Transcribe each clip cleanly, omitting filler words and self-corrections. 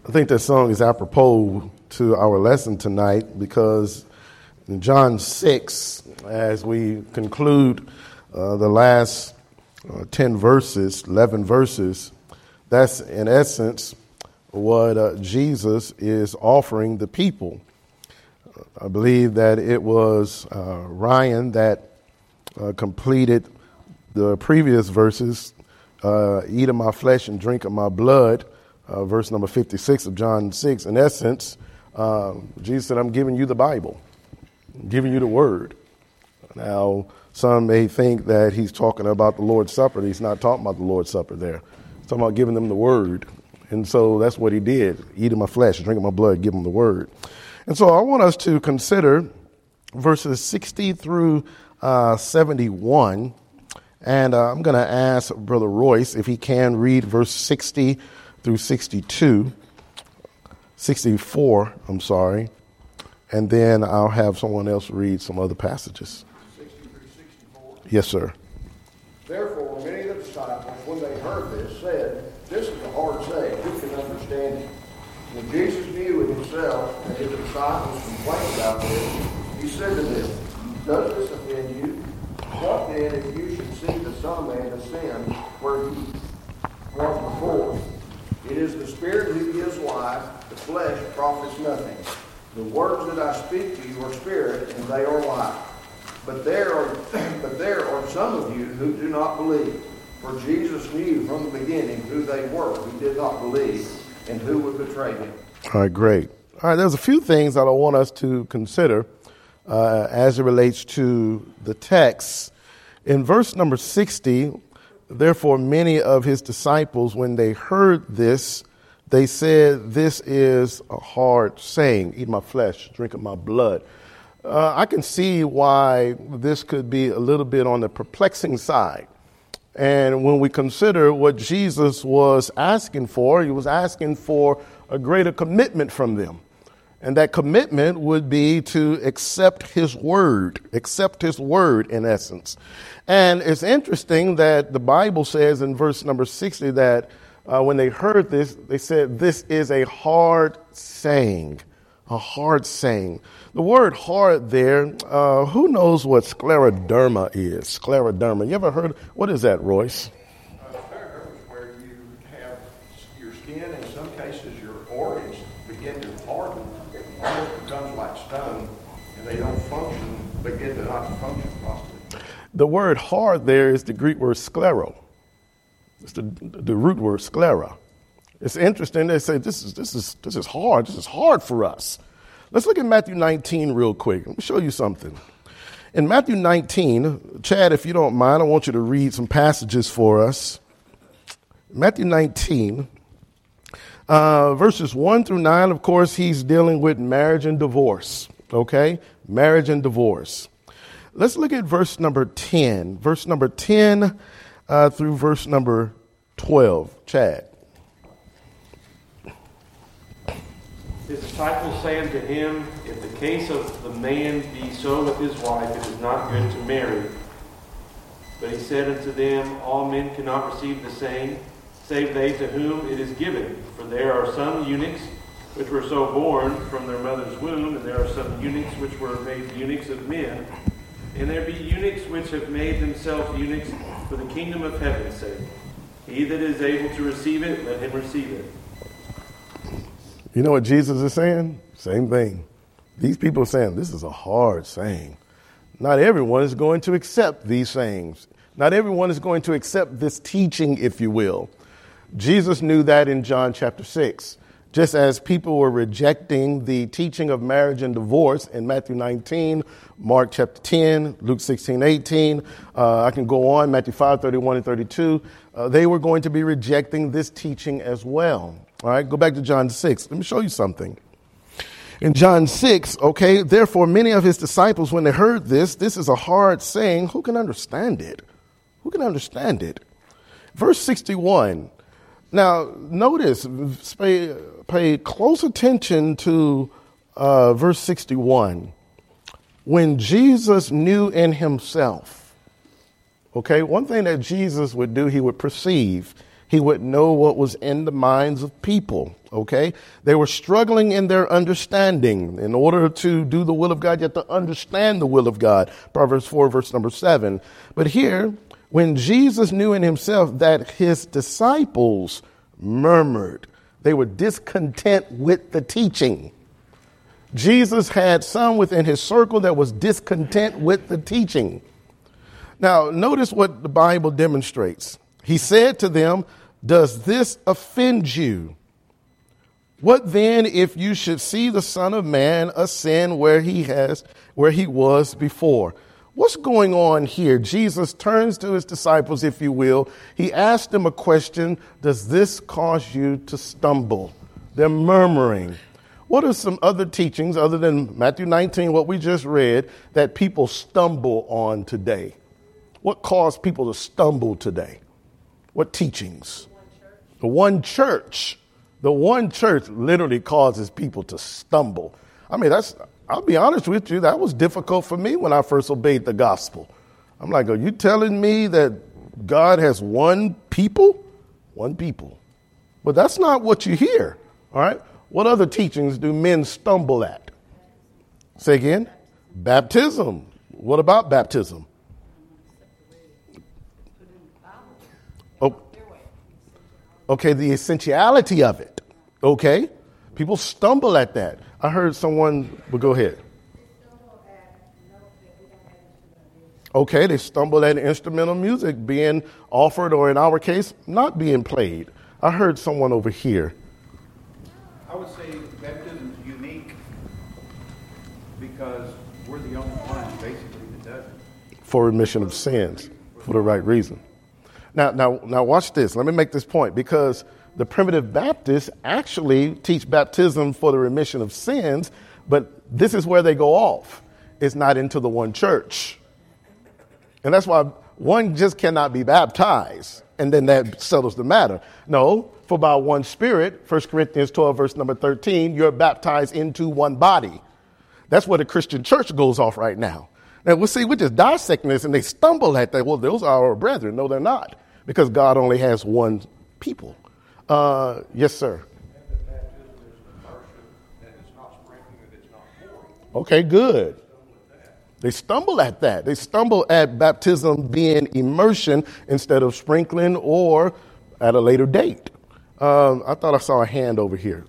I think that song is apropos to our lesson tonight because in John 6, as we conclude the last 10 verses, 11 verses, that's in essence what Jesus is offering the people. I believe that it was Ryan that completed the previous verses, eat of my flesh and drink of my blood, verse number 56 of John 6. In essence, Jesus said, I'm giving you the Bible, I'm giving you the word. Now, some may think that he's talking about the Lord's Supper. He's not talking about the Lord's Supper there. He's talking about giving them the word. And so that's what he did. Eat of my flesh, drink of my blood, give them the word. And so I want us to consider verses 60 through 71. And I'm going to ask Brother Royce if he can read verse 60 through 64, and then I'll have someone else read some other passages. 60 through 64? Yes, sir. Therefore, many of the disciples, when they heard this, said, this is a hard saying, who can understand it? When Jesus knew in himself that his disciples complained about this, he said to them, does this offend you? What then if you should see the Son of Man ascend where he was before? It is the Spirit who gives life, the flesh profits nothing. The words that I speak to you are spirit, and they are life. But there are some of you who do not believe. For Jesus knew from the beginning who they were who did not believe, and who would betray him. All right, great. All right, there's a few things that I want us to consider as it relates to the text. In verse number 60, therefore many of his disciples, when they heard this, they said, this is a hard saying, eat my flesh, drink of my blood. I can see why this could be a little bit on the perplexing side. And when we consider what Jesus was asking for, he was asking for a greater commitment from them. And that commitment would be to accept his word in essence. And it's interesting that the Bible says in verse number 60 that when they heard this, they said, this is a hard saying, a hard saying. The word hard there, who knows what scleroderma is? Scleroderma. You ever heard? What is that, Royce? Scleroderma is where you have your skin, in some cases your organs begin to harden. It almost becomes like stone, and they don't begin to not function properly. The word hard there is the Greek word sclero. It's the root word sclera. It's interesting. They say this is hard. This is hard for us. Let's look at Matthew 19 real quick. Let me show you something. In Matthew 19, Chad, if you don't mind, I want you to read some passages for us. Matthew 19, verses 1 through 9, of course, he's dealing with marriage and divorce. Okay? Marriage and divorce. Let's look at verse number 10. Verse number 10 through verse number 12. Chad. His disciples say unto him, if the case of the man be so with his wife, it is not good to marry. But he said unto them, all men cannot receive the same, save they to whom it is given. For there are some eunuchs which were so born from their mother's womb, and there are some eunuchs which were made eunuchs of men. And there be eunuchs which have made themselves eunuchs for the kingdom of heaven's sake. He that is able to receive it, let him receive it. You know what Jesus is saying? Same thing. These people are saying this is a hard saying. Not everyone is going to accept these sayings. Not everyone is going to accept this teaching, if you will. Jesus knew that in John chapter 6. Just as people were rejecting the teaching of marriage and divorce in Matthew 19, Mark chapter 10, Luke 16, 18, I can go on, Matthew 5, 31 and 32. They were going to be rejecting this teaching as well. All right, go back to John 6. Let me show you something. In John 6, okay, therefore many of his disciples, when they heard this is a hard saying, who can understand it? Who can understand it? Verse 61. Now, notice, pay close attention to verse 61. When Jesus knew in himself, okay, one thing that Jesus would do, he would perceive. He would know what was in the minds of people, okay? They were struggling in their understanding. In order to do the will of God, you have to understand the will of God. Proverbs 4, verse number 7. But here, when Jesus knew in himself that his disciples murmured, they were discontent with the teaching. Jesus had some within his circle that was discontent with the teaching. Now, notice what the Bible demonstrates. He said to them, "Does this offend you? What then if you should see the Son of Man ascend where he was before?" What's going on here? Jesus turns to his disciples, if you will. He asked them a question. Does this cause you to stumble? They're murmuring. What are some other teachings other than Matthew 19, what we just read, that people stumble on today? What caused people to stumble today? What teachings? The one church. The one church literally causes people to stumble. I mean, I'll be honest with you, that was difficult for me when I first obeyed the gospel. I'm like, are you telling me that God has one people? One people. But that's not what you hear, all right? What other teachings do men stumble at? Say again? Baptism. What about baptism? Oh, okay, the essentiality of it. Okay, people stumble at that. I heard someone, well, go ahead. Okay, they stumble at instrumental music being offered, or in our case, not being played. I heard someone over here. I would say baptism is unique because we're the only ones basically that does it. For remission of sins, for the right reason. Now, watch this. Let me make this point, because the primitive Baptists actually teach baptism for the remission of sins, but this is where they go off. It's not into the one church. And that's why one just cannot be baptized, and then that settles the matter. No, for by one Spirit, 1 Corinthians 12, verse number 13, you're baptized into one body. That's where the Christian church goes off right now. And we're just dissecting this, and they stumble at that. Well, those are our brethren. No, they're not, because God only has one people. Yes, sir. Okay, good. They stumble at that. They stumble at baptism being immersion instead of sprinkling, or at a later date. I thought I saw a hand over here.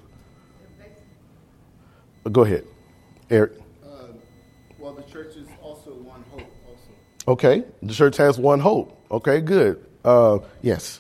Go ahead, Eric. Well, the church is also one hope also. Okay, the church has one hope. Okay, good. Yes.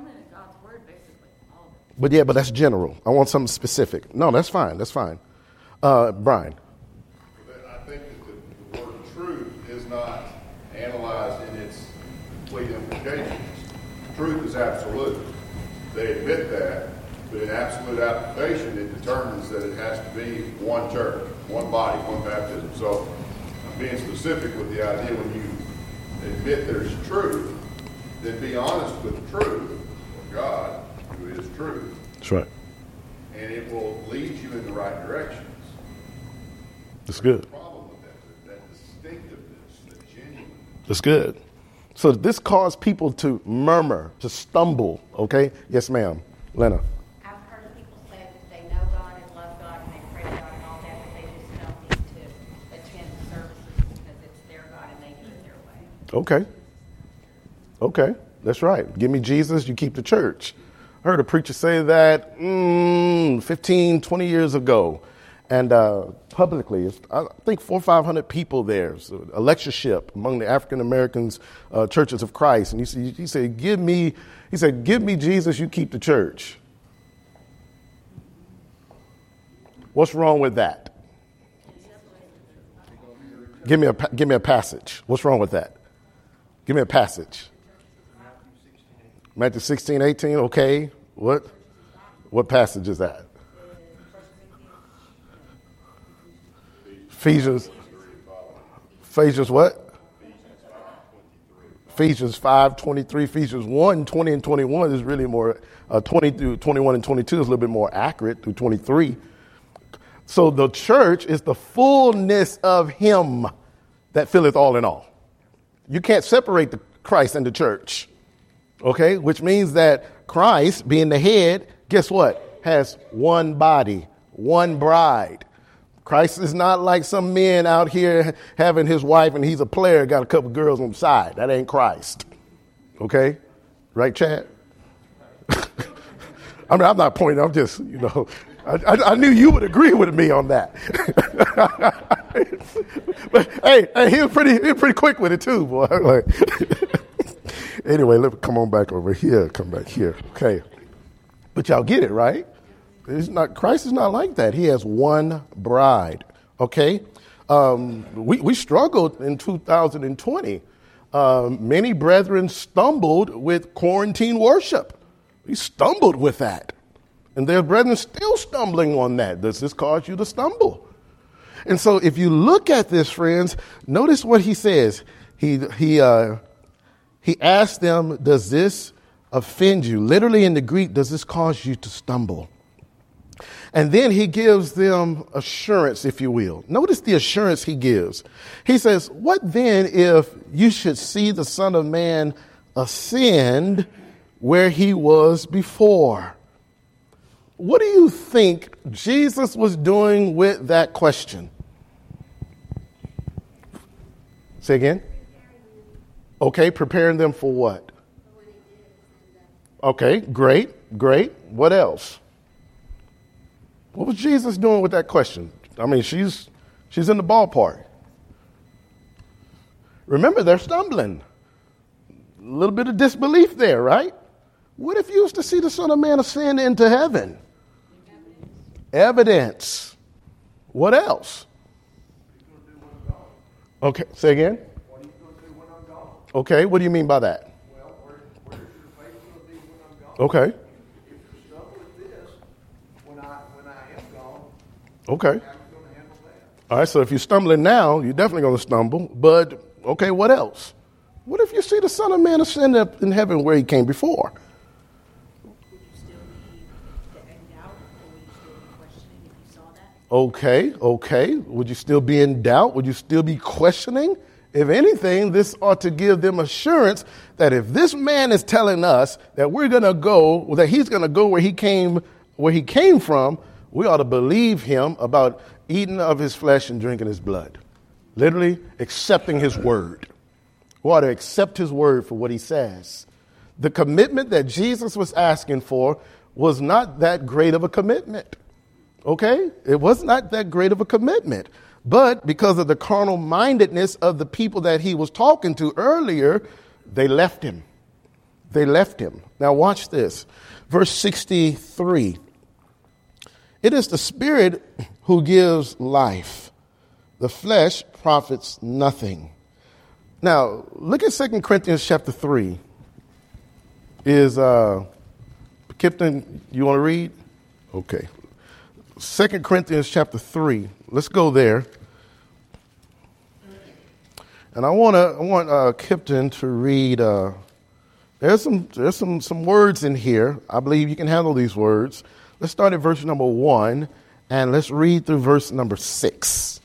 But that's general. I want something specific. No, that's fine. That's fine. Brian. I think that the word truth is not analyzed in its complete implications. Truth is absolute. They admit that, but in absolute application, it determines that it has to be one church, one body, one baptism. So I'm being specific with the idea when you admit there's truth, then be honest with the truth of God, who is truth. That's right. And it will lead you in the right directions. That's good. The problem with that distinctiveness, that genuineness. That's good. So this caused people to murmur, to stumble. Okay? Yes, ma'am. Lena. I've heard people say that they know God and love God and they pray to God and all that, but they just don't need to attend services because it's their God and they do it their way. Okay. That's right. Give me Jesus, you keep the church. I heard a preacher say that 15, 20 years ago. And publicly, I think 400 or 500 people there. So a lectureship among the African Americans, churches of Christ. And he said, give me Jesus, you keep the church. What's wrong with that? Give me a passage. What's wrong with that? Give me a passage. Matthew 16, 18. Okay. What passage is that? Ephesians what? Ephesians 5:23. Ephesians 1, 20 and 21 is really more, 20 through 21 and 22 is a little bit more accurate through 23. So the church is the fullness of him that filleth all in all. You can't separate the Christ and the church. Okay? Which means that Christ, being the head, guess what? Has one body, one bride. Christ is not like some men out here having his wife and he's a player, got a couple girls on the side. That ain't Christ. Okay? Right, Chad? I mean, I'm not pointing. I'm just, I knew you would agree with me on that. But hey, he was pretty quick with it too, boy. Anyway, let me come on back over here. Come back here. Okay. But y'all get it, right? Christ is not like that. He has one bride. Okay. We struggled in 2020. Many brethren stumbled with quarantine worship. We stumbled with that. And their brethren still stumbling on that. Does this cause you to stumble? And so if you look at this, friends, notice what he says. He asked them, does this offend you? Literally in the Greek, does this cause you to stumble? And then he gives them assurance, if you will. Notice the assurance he gives. He says, what then if you should see the Son of Man ascend where he was before? What do you think Jesus was doing with that question? Say again? Okay, preparing them for what? Okay, great. What else? What was Jesus doing with that question? I mean, she's in the ballpark. Remember, they're stumbling. A little bit of disbelief there, right? What if you used to see the Son of Man ascend into heaven? Evidence. What else? Okay, say again. What are you going to do when I'm gone? Okay, what do you mean by that? Well, where's your faith going to be when I'm gone? Okay. If you stumble at this, when I am gone, Okay. how are you going to handle that? All right, so if you're stumbling now, you're definitely going to stumble. But, okay, what else? What if you see the Son of Man ascend up in heaven where he came before? Would you still be in doubt, or would you still be questioning if you saw that? Okay. Would you still be in doubt? Would you still be questioning? If anything, this ought to give them assurance that if this man is telling us that we're going to go, that he's going to go where he came from, we ought to believe him about eating of his flesh and drinking his blood. Literally accepting his word. We ought to accept his word for what he says. The commitment that Jesus was asking for was not that great of a commitment. Okay? It was not that great of a commitment. But because of the carnal mindedness of the people that he was talking to earlier, they left him. Now watch this. Verse 63. It is the Spirit who gives life. The flesh profits nothing. Now, look at 2 Corinthians chapter 3. Is Kipton, you want to read? Okay. 2 Corinthians chapter 3. Let's go there. And I want Kipton to read. There's some words in here. I believe you can handle these words. Let's start at verse number 1, and let's read through verse number 6.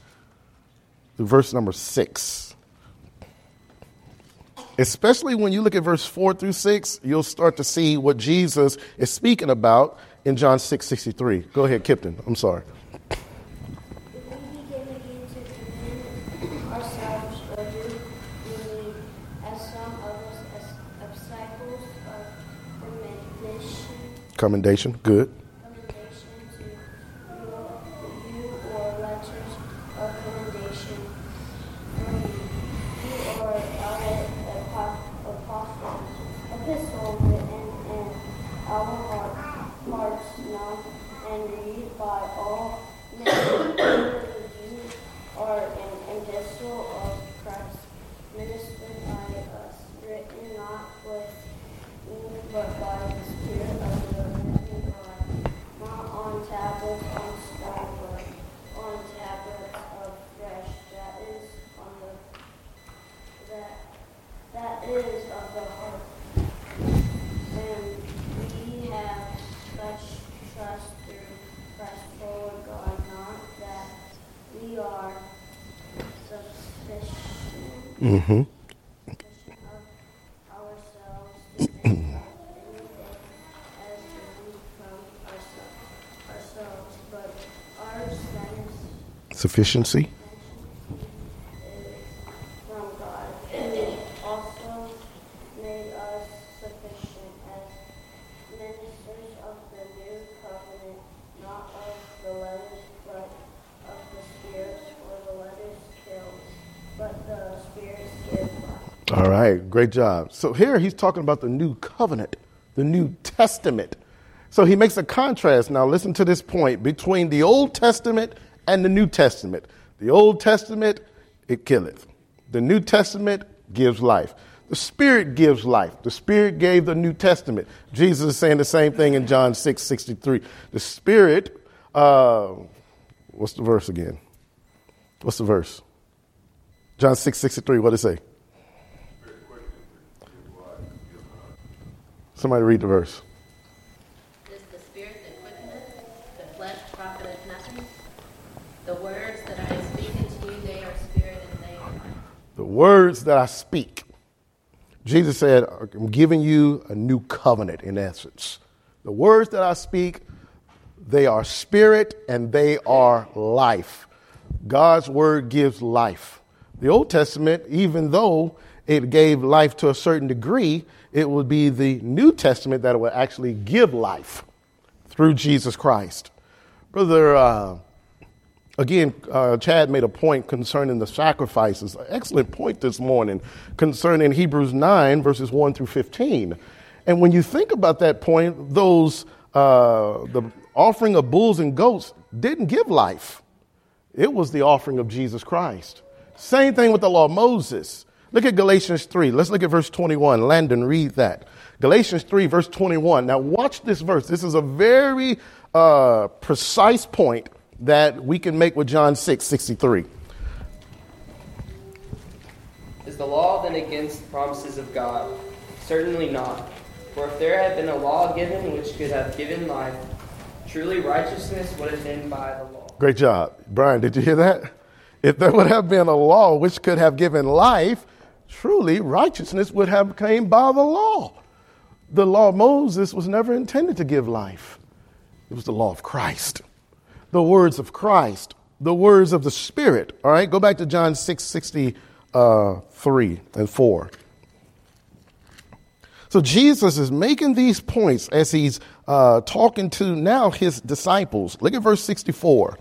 Especially when you look at verse 4 through 6, you'll start to see what Jesus is speaking about in John 6:63. Go ahead, Kipton. I'm sorry. If we begin again to commend ourselves, or do we, as some of us, as disciples of Commendation. Good. commendation to you, or letters of commendation from you, or our epistle written in our hearts, known and read by all men. You are an epistle of Christ, ministered by us, written not with ink, but by the Spirit of the living God, not on tablets of stone, but on tablets of flesh. That is of the heart. And we have such trust through Christ toward God, not that we are sufficient of ourselves to think of anything, Sufficiency. From God, who also made us sufficient as ministers of the new covenant, not of the letters, but of the spirits, for the letters kill, but the spirits give life. All right, great job. So here he's talking about the new covenant, the New Testament. So he makes a contrast. Now listen to this point between the Old Testament and the New Testament. The Old Testament, it killeth. The New Testament gives life. The Spirit gives life. The Spirit gave the New Testament. Jesus is saying the same thing in John 6:63. The Spirit, what's the verse again? What's the verse? John 6:63, what does it say? Somebody read the verse. Is the spirit that quickeneth, the flesh profiteth nothing? The words that I speak unto you, they are spirit and they are life. The words that I speak. Jesus said, I'm giving you a new covenant in essence. The words that I speak, they are spirit and they are life. God's word gives life. The Old Testament, even though it gave life to a certain degree, it would be the New Testament that would actually give life through Jesus Christ. Brother, Chad made a point concerning the sacrifices. An excellent point this morning concerning Hebrews 9, verses 1 through 15. And when you think about that point, those the offering of bulls and goats didn't give life. It was the offering of Jesus Christ. Same thing with the law of Moses. Look at Galatians 3. Let's look at verse 21. Landon, read that. Galatians 3, verse 21. Now watch this verse. This is a very precise point that we can make with John 6:63. Is the law then against the promises of God? Certainly not. For if there had been a law given which could have given life, truly righteousness would have been by the law. Great job. Brian, did you hear that? If there would have been a law which could have given life, truly righteousness would have came by the law. The law of Moses was never intended to give life. It was the law of Christ. The words of Christ, the words of the Spirit. All right, go back to John 6:63 and 4. So Jesus is making these points as he's talking to now his disciples. Look at verse 64.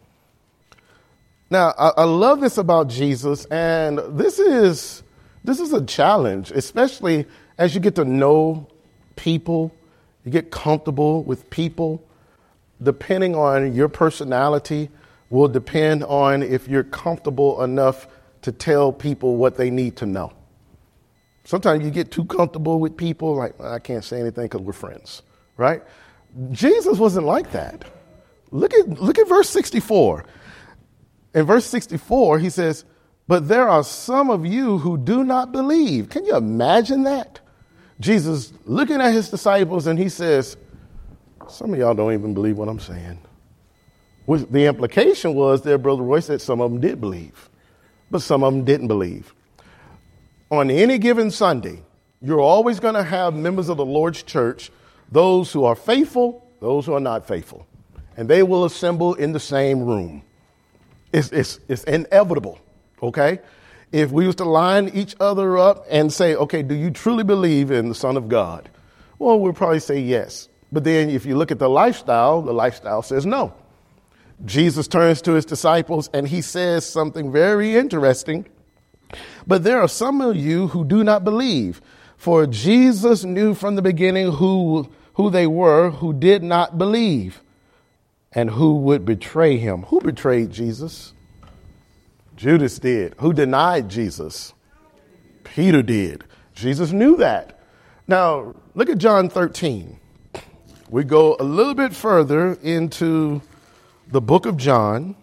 Now, I love this about Jesus, and this is a challenge, especially as you get to know people, you get comfortable with people. Depending on your personality will depend on if you're comfortable enough to tell people what they need to know. Sometimes you get too comfortable with people, like, I can't say anything because we're friends, right? Jesus wasn't like that. Look at verse 64. In verse 64, he says, but there are some of you who do not believe. Can you imagine that? Jesus looking at his disciples and he says, some of y'all don't even believe what I'm saying. The implication was there, Brother Roy said some of them did believe, but some of them didn't believe. On any given Sunday, you're always going to have members of the Lord's church, those who are faithful, those who are not faithful, and they will assemble in the same room. It's inevitable, okay? If we was to line each other up and say, okay, do you truly believe in the Son of God? Well, we'll probably say yes. But then if you look at the lifestyle says no. Jesus turns to his disciples and he says something very interesting. But there are some of you who do not believe. For Jesus knew from the beginning who they were who did not believe and who would betray him. Who betrayed Jesus? Judas did. Who denied Jesus? Peter did. Jesus knew that. Now, look at John 13. We go a little bit further into the book of John.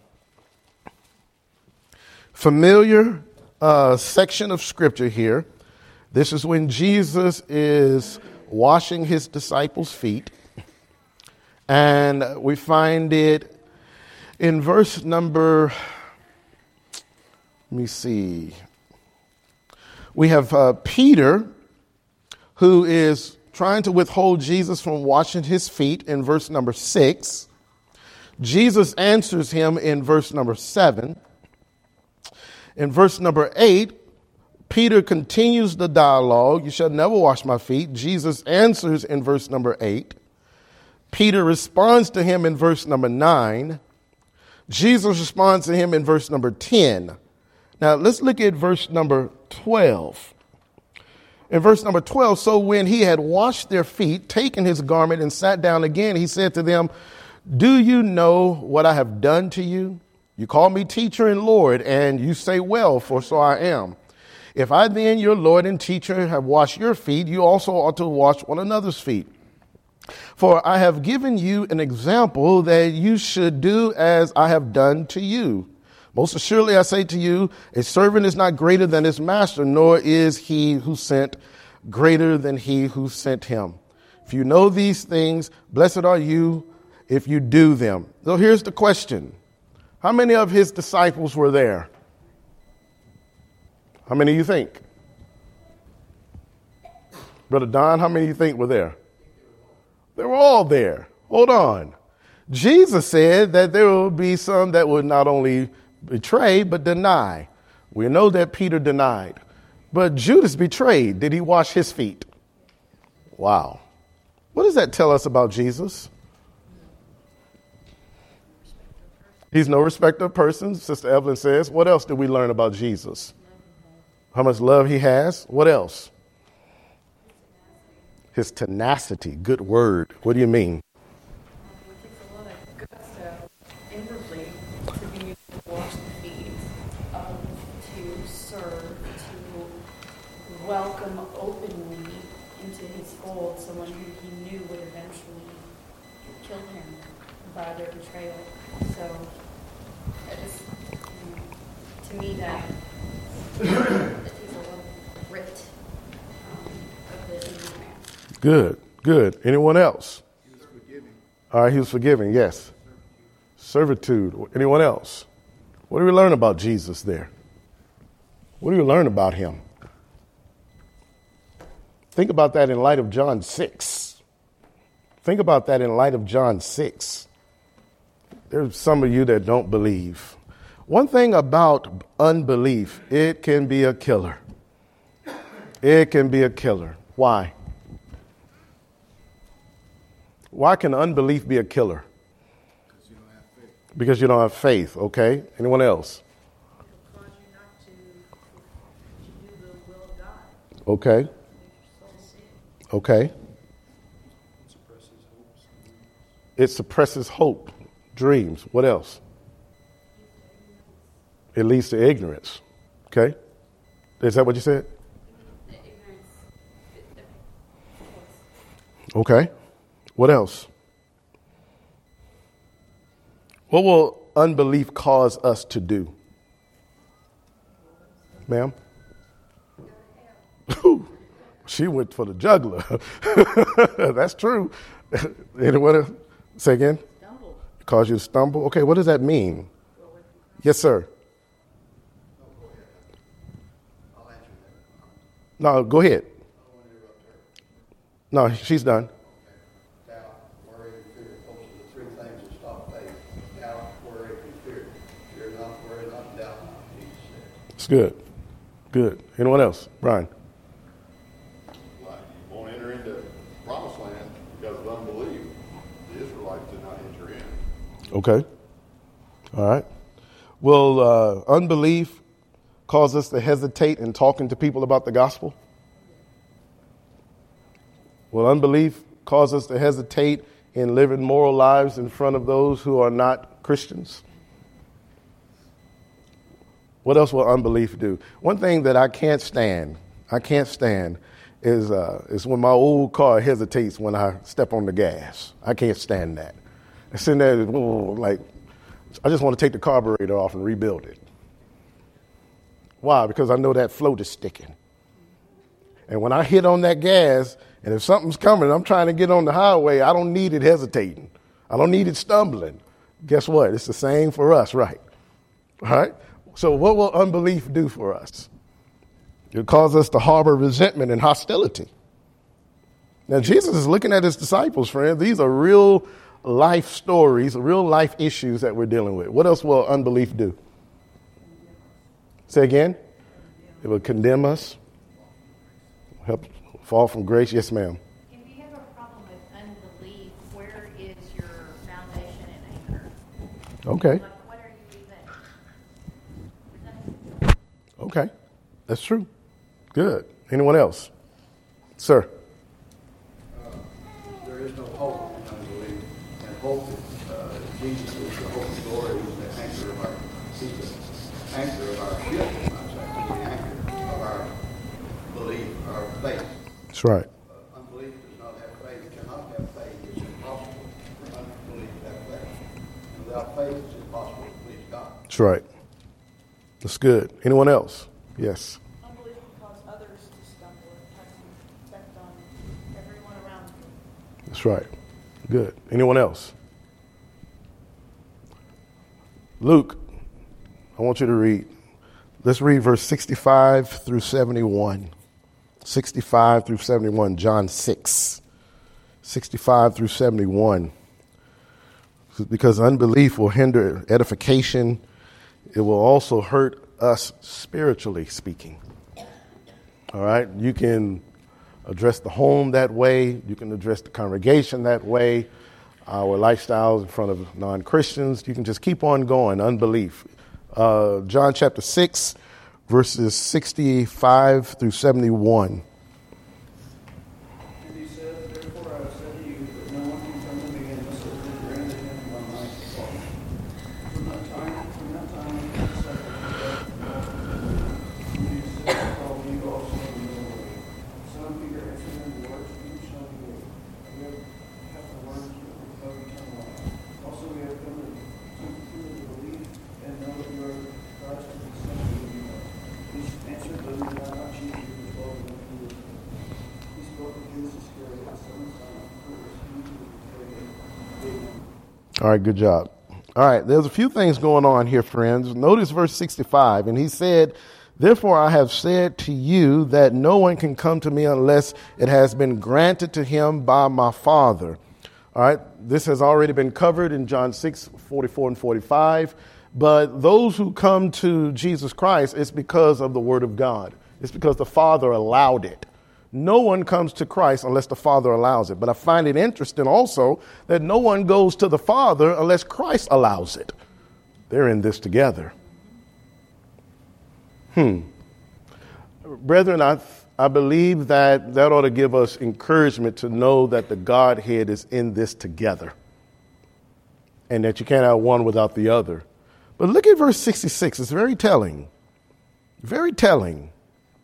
Familiar section of scripture here. This is when Jesus is washing his disciples' feet. And we find it in verse number, let me see. We have Peter, who is trying to withhold Jesus from washing his feet in verse number 6. Jesus answers him in verse number 7. In verse number 8, Peter continues the dialogue. You shall never wash my feet. Jesus answers in verse number 8. Peter responds to him in verse number 9. Jesus responds to him in verse number 10. Now let's look at verse number 12. In verse number 12, so when he had washed their feet, taken his garment and sat down again, he said to them, do you know what I have done to you? You call me teacher and Lord, and you say, well, for so I am. If I then, your Lord and teacher, have washed your feet, you also ought to wash one another's feet. For I have given you an example that you should do as I have done to you. Most assuredly, I say to you, a servant is not greater than his master, nor is he who sent greater than he who sent him. If you know these things, blessed are you if you do them. So here's the question. How many of his disciples were there? How many do you think? Brother Don, how many do you think were there? They were all there. Hold on. Jesus said that there will be some that would not only betray, but deny. We know that Peter denied. But Judas betrayed. Did he wash his feet? Wow. What does that tell us about Jesus? He's no respecter of persons, Sister Evelyn says. What else did we learn about Jesus? How much love he has. What else? His tenacity. Good word. What do you mean? It takes a lot of gusto inwardly to be able to wash the feet, to serve, to welcome openly into his fold someone who he knew would eventually kill him by their betrayal. So, to me, that takes a lot of grit of the inner man. Good. Anyone else? He was forgiving. All right, he was forgiving, yes. Servitude. Anyone else? What do we learn about Jesus there? What do we learn about him? Think about that in light of John 6. Think about that in light of John 6. There's some of you that don't believe. One thing about unbelief, it can be a killer. It can be a killer. Why? Why can unbelief be a killer? Because you don't have faith. Okay. Anyone else? It'll cause you not to do the will of God. Okay. Okay. It suppresses hope, dreams. What else? It leads to ignorance. Okay. Is that what you said? Okay. What else? What will unbelief cause us to do? Ma'am? She went for the jugular. That's true. Anyone else? Say again? Stumble. Cause you to stumble? Okay, what does that mean? Yes, sir. No, go ahead. No, she's done. Doubt, worry, and fear. Those are the three things that stop faith. Doubt, worry, and fear. Fear not, worry not, doubt not, Jesus said. It's good. Good. Anyone else? Brian? Like, you won't enter into the promised land because of unbelief. The Israelites did not enter in. Okay. All right. Will unbelief cause us to hesitate in talking to people about the gospel? Will unbelief cause us to hesitate in living moral lives in front of those who are not Christians? What else will unbelief do? One thing that I can't stand is when my old car hesitates when I step on the gas. I can't stand that. I'm sitting there like, I just want to take the carburetor off and rebuild it. Why? Because I know that float is sticking. And when I hit on that gas, and if something's coming, I'm trying to get on the highway, I don't need it hesitating. I don't need it stumbling. Guess what? It's the same for us, right? All right? So what will unbelief do for us? It'll cause us to harbor resentment and hostility. Now, Jesus is looking at his disciples, friends. These are real life stories, real life issues that we're dealing with. What else will unbelief do? Say again? It will condemn us, help fall from grace. Yes, ma'am. If you have a problem with unbelief, where is your foundation and anchor? Okay. Like, what are you even? Okay. That's true. Good. Anyone else? Sir. There is no hope in unbelief. And hope is, Jesus is the hope and glory, is the anchor of our, he's the anchor of our ship, the anchor of our belief, our faith. That's right. Unbelief does not have faith, cannot have faith. It's impossible for unbelief to have faith. And without faith, it's impossible to please God. That's right. That's good. Anyone else? Yes. Unbelief can cause others to stumble and has an effect on everyone around you. That's right. Good. Anyone else? Luke, I want you to read. Let's read verse 65 through 71. 65 through 71, John 6. 65 through 71. Because unbelief will hinder edification. It will also hurt us spiritually speaking. All right? You can address the home that way. You can address the congregation that way. Our lifestyles in front of non-Christians. You can just keep on going. Unbelief. John chapter 6, verses 65 through 71. And he said, therefore I have said to you that no one can come to me unless it is granted him by my Father. From that time, the disciples began to Jesus said, follow you also in the way. Simon Peter answered him, Lord, you shall be able. We have the words of eternal life. Also we have come to believe and know that you are the Christ of the Son of the living God. He answered them, did I not choose you to follow them who was me? He spoke of Judas Iscariot, the son of Simon, who was he who betrayed him. All right, good job. All right, there's a few things going on here, friends. Notice verse 65. And he said, therefore I have said to you that no one can come to me unless it has been granted to him by my Father. All right, this has already been covered in John 6, 44 and 45. But those who come to Jesus Christ, it's because of the Word of God. It's because the Father allowed it. No one comes to Christ unless the Father allows it. But I find it interesting also that no one goes to the Father unless Christ allows it. They're in this together. Brethren, I believe that ought to give us encouragement to know that the Godhead is in this together and that you can't have one without the other. But look at verse 66. It's very telling. Very telling.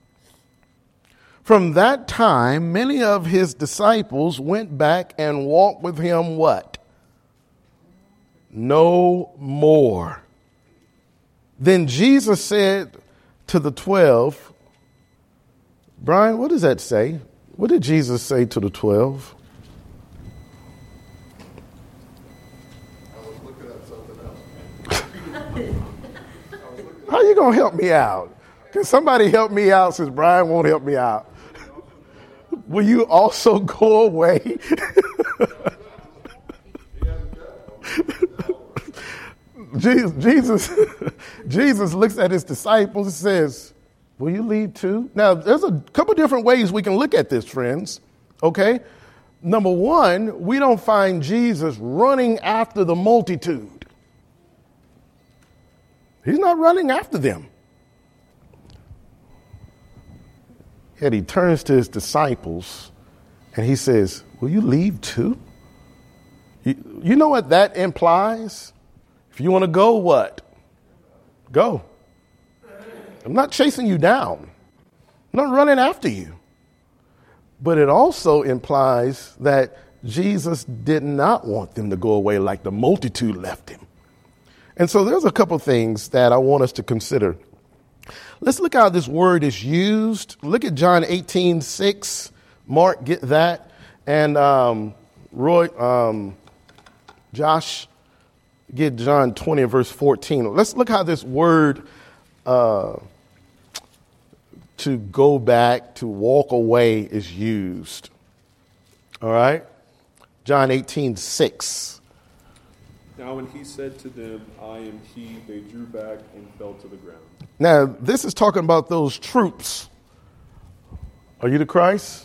From that time, many of his disciples went back and walked with him what? No more. Then Jesus said to the 12, Brian, what does that say? What did Jesus say to the 12? I was looking up something else. How you going to help me out? Can somebody help me out since Brian won't help me out? Will you also go away? Jesus looks at his disciples and says, will you leave too? Now, there's a couple different ways we can look at this, friends. Okay? Number one, we don't find Jesus running after the multitude. He's not running after them. Yet he turns to his disciples and he says, will you leave too? You know what that implies? If you want to go, what? Go. I'm not chasing you down. I'm not running after you. But it also implies that Jesus did not want them to go away like the multitude left him. And so there's a couple things that I want us to consider. Let's look how this word is used. Look at John 18:6. Mark, get that. And Josh, get John 20 and verse 14. Let's look how this word to go back, to walk away is used. All right? John 18:6. Now when he said to them, I am he, they drew back and fell to the ground. Now, this is talking about those troops. Are you the Christ?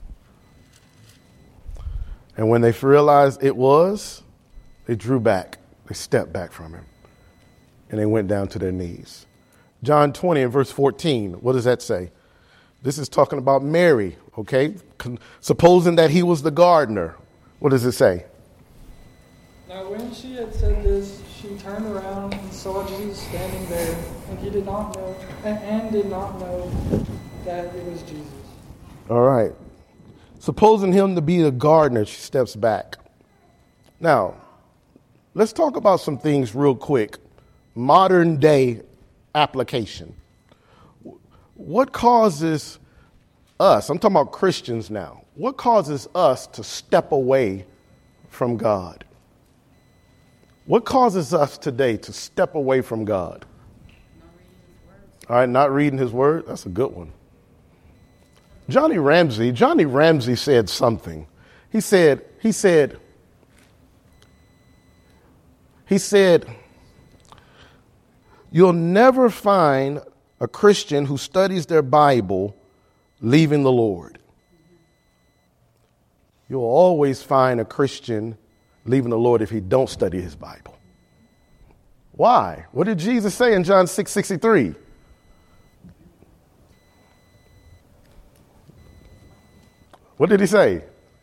And when they realized it was, they drew back. They stepped back from him. And they went down to their knees. John 20 and verse 14, what does that say? This is talking about Mary, okay? Supposing that he was the gardener. What does it say? Now when she had said this, she turned around and saw Jesus standing there, and he did not know that it was Jesus. All right. Supposing him to be the gardener, she steps back. Now, let's talk about some things real quick. Modern day application. What causes us, I'm talking about Christians now, what causes us to step away from God? What causes us today to step away from God? All right, not reading his word. That's a good one. Johnny Ramsey said something. He said, you'll never find a Christian who studies their Bible leaving the Lord. You'll always find a Christian leaving the Lord if he don't study his Bible. Why? What did Jesus say in John 6:63? What did he say?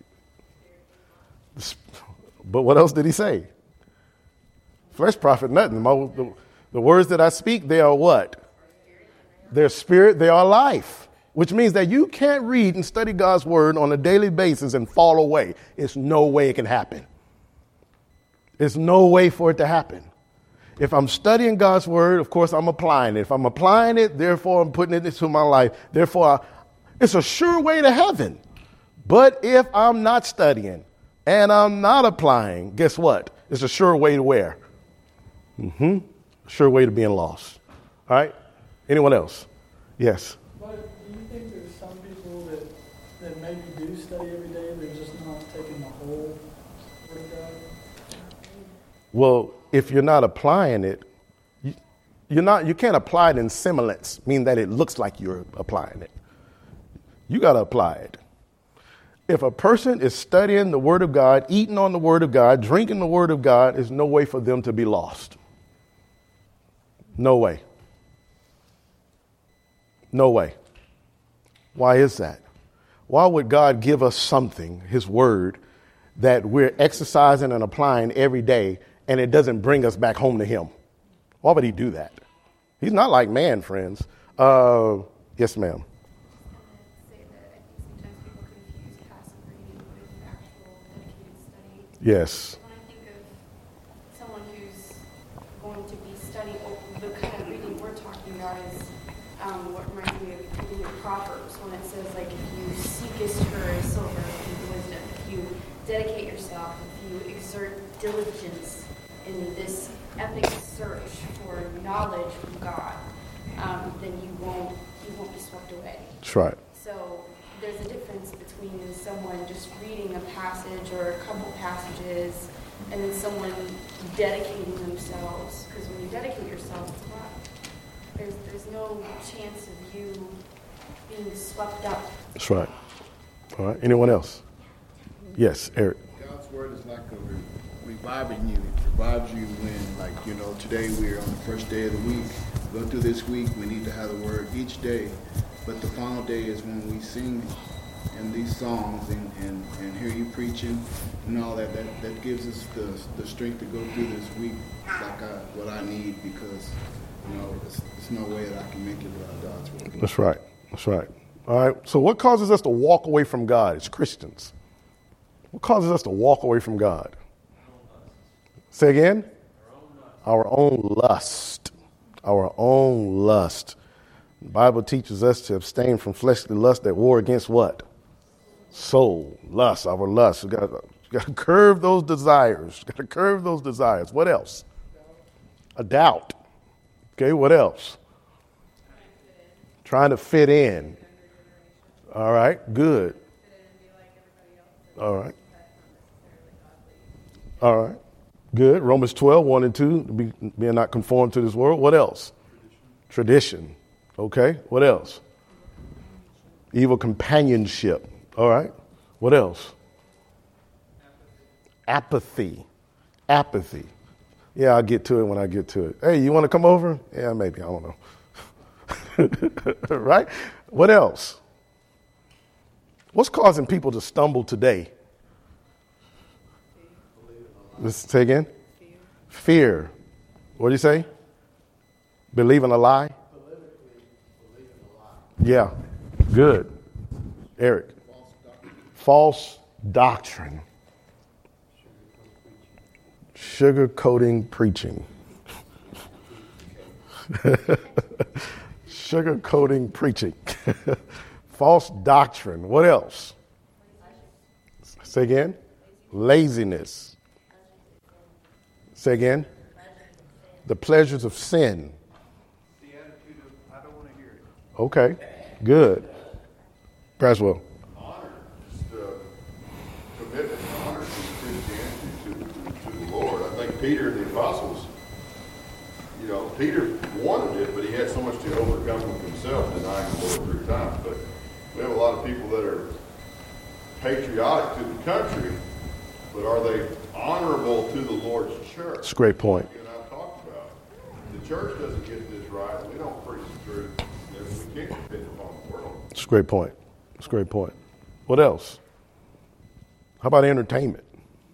But what else did he say? Flesh profit nothing. The words that I speak, they are what? They're spirit, they are life. Which means that you can't read and study God's word on a daily basis and fall away. It's no way it can happen. There's no way for it to happen. If I'm studying God's word, of course, I'm applying it. If I'm applying it, therefore, I'm putting it into my life. Therefore, it's a sure way to heaven. But if I'm not studying and I'm not applying, guess what? It's a sure way to where? Sure way to being lost. All right? Anyone else? Yes. But do you think there's some people that maybe do study every day, they're just not taking the whole Word of God? Well, if you're not applying it, you can't apply it in semblance, meaning that it looks like you're applying it. You got to apply it. If a person is studying the Word of God, eating on the Word of God, drinking the Word of God, there's no way for them to be lost. No way. No way. Why is that? Why would God give us something, his word, that we're exercising and applying every day, and it doesn't bring us back home to him? Why would he do that? He's not like man, friends. Yes, ma'am. Yes. When I think of someone who's going to be studying, the kind of reading we're talking about is what reminds me of reading of Proverbs, when it says, like, if you seekest her as silver, seek wisdom. If you dedicate yourself, if you exert diligence in this epic search for knowledge from God, then you won't be swept away. That's right. So there's a difference between someone just reading a passage or a couple passages and then someone dedicating themselves. Because when you dedicate yourself, it's a lot. There's no chance of you being swept up. That's right. All right. Anyone else? Yes, Eric. God's word is like reviving you. It revives you when, today we're on the first day of the week. Go through this week, we need to have the word each day. But the final day is when we sing in these songs and hear you preaching and all that. That gives us the strength to go through this week like what I need, because there's no way that I can make it without God's word. That's right. That's right. All right. So what causes us to walk away from God as Christians? What causes us to walk away from God? Say again? Our own lust. Our own lust. The Bible teaches us to abstain from fleshly lust that war against what? Soul. Lust. Our lust. We got to curb those desires. Got to curb those desires. What else? A doubt. Okay, what else? Trying to fit in. All right, good. All right. All right. Good. Romans 12, 1 and 2, being not conformed to this world. What else? Tradition. Okay. What else? Evil companionship. All right. What else? Apathy. Apathy. Yeah, I'll get to it when I get to it. Hey, you want to come over? Yeah, maybe. I don't know. Right? What else? What's causing people to stumble today? Let's say again. Fear. What do you say? Believing a lie? Yeah. Good. Eric. False doctrine. Sugar-coating preaching. Sugar-coating preaching. False doctrine. What else? Say again. Laziness. Say again. The pleasures of sin. The attitude of, I don't want to hear it. Okay. Good. Braswell. Honor is the commitment. Honor is Christianity to the Lord. I think Peter and the apostles, Peter wanted it, but he had so much to overcome with himself, denying the Lord 3 times. But we have a lot of people that are patriotic to the country, but are they honorable to the Lord's church? That's a great point. You and I talked about. The church doesn't get this right, and we don't preach the truth. We can't depend upon the world. That's a great point. That's a great point. What else? How about entertainment?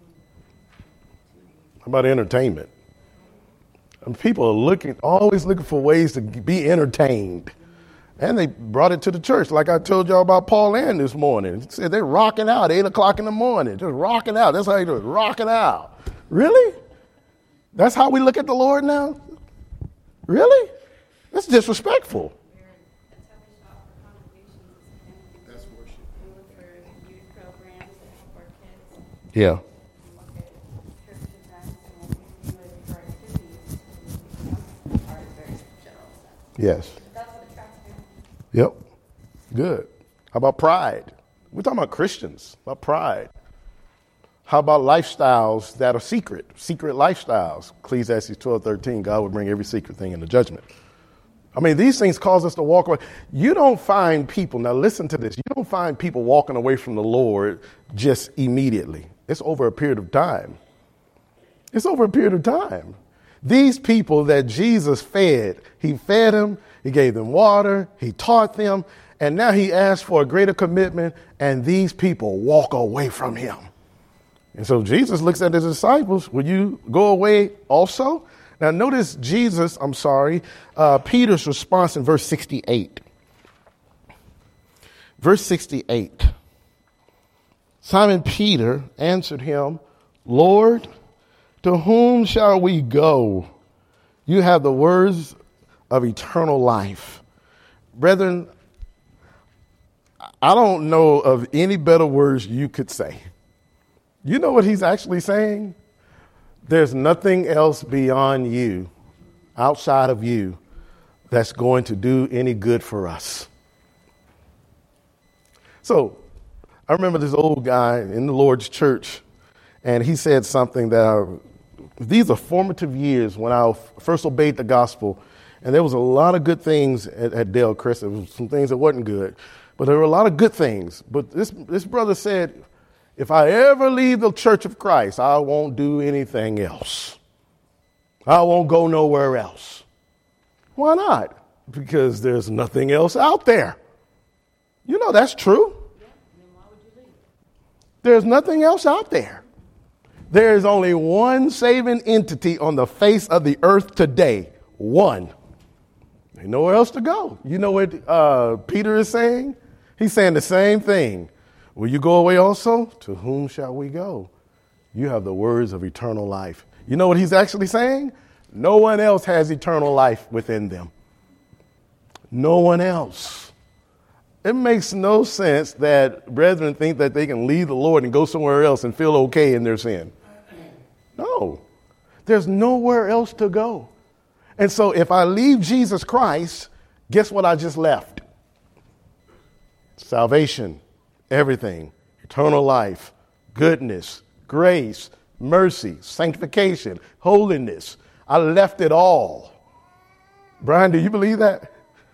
How about entertainment? And people are always looking for ways to be entertained. And they brought it to the church. Like I told y'all about Paul Ann this morning. He said they're rocking out 8 o'clock in the morning. Just rocking out. That's how you do it. Rocking out. Really? That's how we look at the Lord now? Really? That's disrespectful. That's worship. We look for youth programs to help our kids. Yeah. We look at church events and we do it for activities. That's part of very general stuff. Yes. But that's what attracts people. Yep. Good. How about pride? We're talking about Christians, about pride. How about lifestyles that are secret lifestyles? Ecclesiastes 12:13, God will bring every secret thing into judgment. I mean, these things cause us to walk away. You don't find people, now listen to this, you don't find people walking away from the Lord just immediately. It's over a period of time. It's over a period of time. These people that Jesus fed, he fed them, he gave them water, he taught them, and now he asked for a greater commitment, and these people walk away from him. And so Jesus looks at his disciples, will you go away also? Now notice Peter's response in verse 68. Verse 68. Simon Peter answered him, Lord, to whom shall we go? You have the words of eternal life. Brethren, I don't know of any better words you could say. You know what he's actually saying? There's nothing else beyond you, outside of you, that's going to do any good for us. So I remember this old guy in the Lord's church, and he said something these are formative years when I first obeyed the gospel, and there was a lot of good things at Dale Crest. There was some things that wasn't good, but there were a lot of good things. But this brother said, if I ever leave the Church of Christ, I won't do anything else. I won't go nowhere else. Why not? Because there's nothing else out there. You know that's true. There's nothing else out there. There is only one saving entity on the face of the earth today. One. Ain't nowhere else to go. You know what Peter is saying? He's saying the same thing. Will you go away also? To whom shall we go? You have the words of eternal life. You know what he's actually saying? No one else has eternal life within them. No one else. It makes no sense that brethren think that they can leave the Lord and go somewhere else and feel okay in their sin. No. There's nowhere else to go. And so if I leave Jesus Christ, guess what I just left? Salvation. Everything, eternal life, goodness, grace, mercy, sanctification, holiness. I left it all. Brian, do you believe that?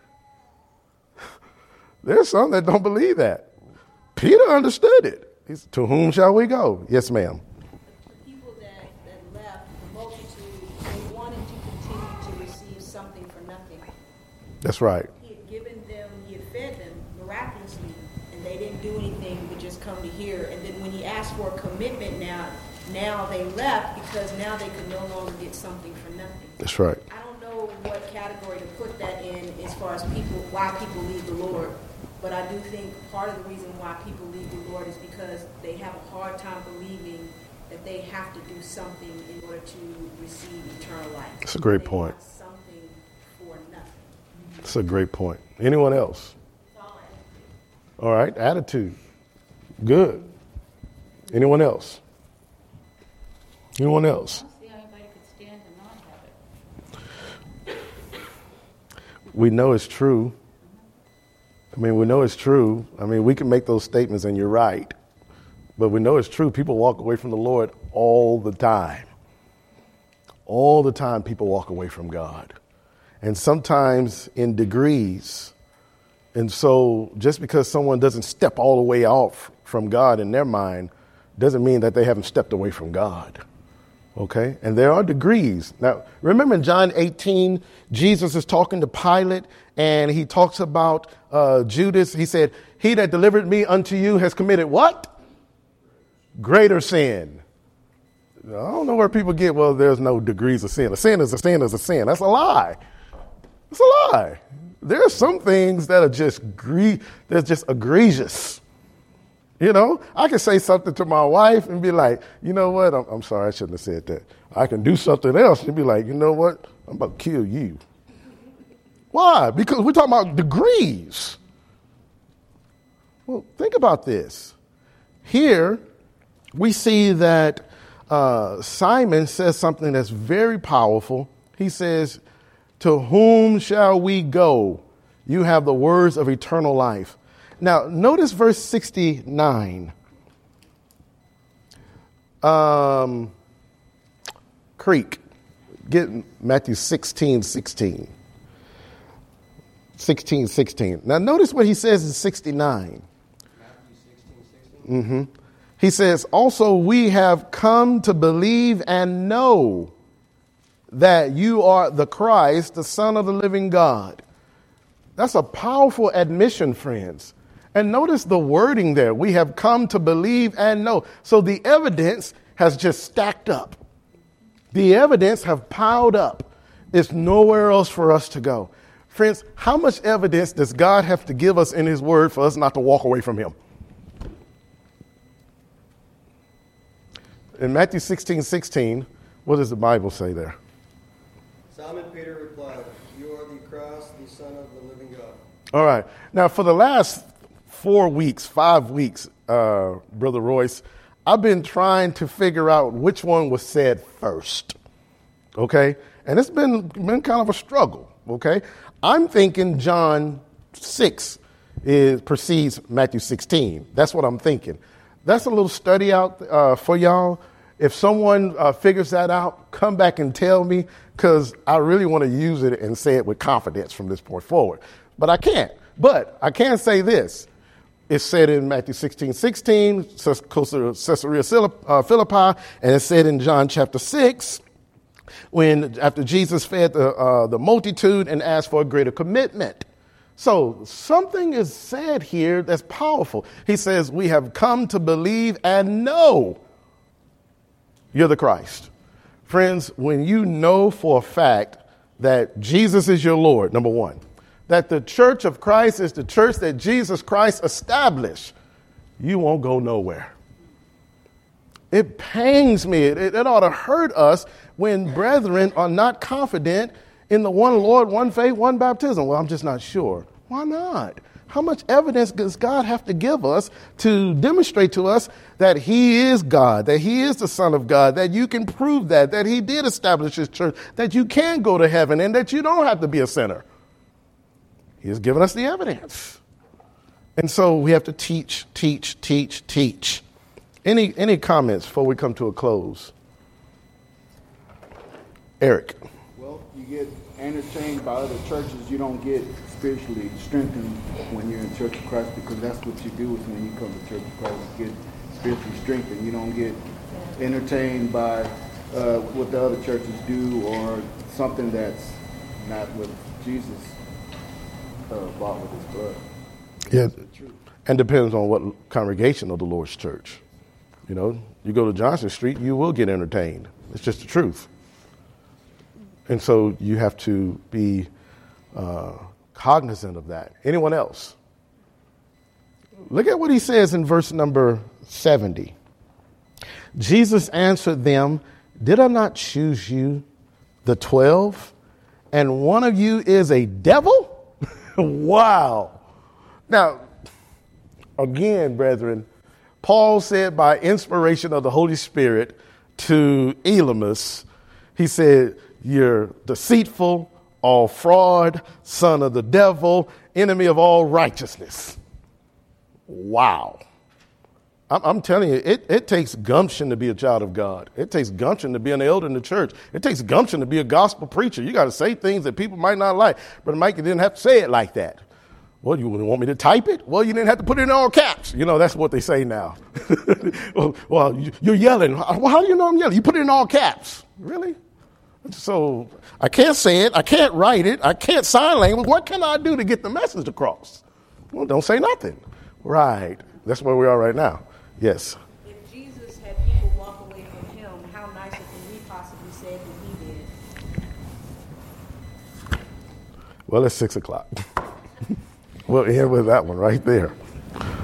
There's some that don't believe that. Peter understood it. He said, to whom shall we go? Yes, ma'am. The people that left, the multitude, they wanted to continue to receive something for nothing. That's right. He had given them, he had fed them miraculously, and they didn't do anything but just come to hear. And then when he asked for a commitment now they left because now they could no longer get something for nothing. That's right. I don't know what category to put that in as far as why people leave the Lord. But I do think part of the reason why people leave the Lord is because they have a hard time believing that they have to do something in order to receive eternal life. That's a great point. Want something for nothing. That's a great point. Anyone else? All right, attitude. Good. Anyone else? Anyone else? I don't see how anybody could stand to not have it. We know it's true. We know it's true. We can make those statements and you're right. But we know it's true. People walk away from the Lord all the time. All the time people walk away from God. And sometimes in degrees. And so just because someone doesn't step all the way off from God in their mind doesn't mean that they haven't stepped away from God. Okay? And there are degrees. Now, remember in John 18, Jesus is talking to Pilate and he talks about Judas. He said, he that delivered me unto you has committed what? Greater sin. I don't know where people get, well, there's no degrees of sin. A sin is a sin is a sin. That's a lie. It's a lie. There are some things that are just egregious. I can say something to my wife and be like, you know what? I'm sorry, I shouldn't have said that. I can do something else and be like, you know what? I'm about to kill you. Why? Because we're talking about degrees. Well, think about this. Here, we see that Simon says something that's very powerful. He says, to whom shall we go? You have the words of eternal life. Now, notice verse 69. Creek. Get Matthew 16:16. 16:16. Now, notice what he says in 69. Matthew 16:16. He says, also, we have come to believe and know that you are the Christ, the Son of the living God. That's a powerful admission, friends. And notice the wording there. We have come to believe and know. So the evidence has just stacked up. The evidence have piled up. There's nowhere else for us to go. Friends, how much evidence does God have to give us in his word for us not to walk away from him? In Matthew 16:16, what does the Bible say there? Simon Peter replied, you are the Christ, the Son of the living God. All right. Now, for the last 5 weeks, Brother Royce, I've been trying to figure out which one was said first. Okay? And it's been kind of a struggle. Okay? I'm thinking John 6 precedes Matthew 16. That's what I'm thinking. That's a little study out for y'all. If someone figures that out, come back and tell me, because I really want to use it and say it with confidence from this point forward. But I can't. But I can say this. It's said in Matthew 16:16, Caesarea Philippi, and it's said in John chapter 6, when after Jesus fed the multitude and asked for a greater commitment. So something is said here that's powerful. He says, we have come to believe and know you're the Christ. Friends, when you know for a fact that Jesus is your Lord, number one, that the church of Christ is the church that Jesus Christ established, you won't go nowhere. It pains me. It ought to hurt us when brethren are not confident in the one Lord, one faith, one baptism. Well, I'm just not sure. Why not? How much evidence does God have to give us to demonstrate to us that he is God, that he is the Son of God, that you can prove that he did establish his church, that you can go to heaven, and that you don't have to be a sinner? He has given us the evidence. And so we have to teach. Any comments before we come to a close? Eric. Well, you get entertained by other churches. You don't get spiritually strengthened when you're in Church of Christ, because that's what you do is when you come to Church of Christ, you get spiritually strengthened. You don't get entertained by what the other churches do or something that's not what Jesus bought with his blood. Yeah, and depends on what congregation of the Lord's church. You know, you go to Johnson Street, you will get entertained. It's just the truth. And so you have to be cognizant of that. Anyone else? Look at what he says in verse number 70. Jesus answered them, "Did I not choose you, the 12, and one of you is a devil?" Wow. Now, again, brethren, Paul said by inspiration of the Holy Spirit to Elymas, he said, "You're deceitful, all fraud, son of the devil, enemy of all righteousness." Wow. I'm telling you, it takes gumption to be a child of God. It takes gumption to be an elder in the church. It takes gumption to be a gospel preacher. You got to say things that people might not like. Brother Mike, you didn't have to say it like that. Well, you want me to type it? Well, you didn't have to put it in all caps. You know, that's what they say now. Well, you're yelling. Well, how do you know I'm yelling? You put it in all caps. Really? So I can't say it. I can't write it. I can't sign language. What can I do to get the message across? Well, don't say nothing. Right. That's where we are right now. Yes. If Jesus had people walk away from him, how nicer can we possibly say than he did? Well, it's 6:00. We'll end with that one right there.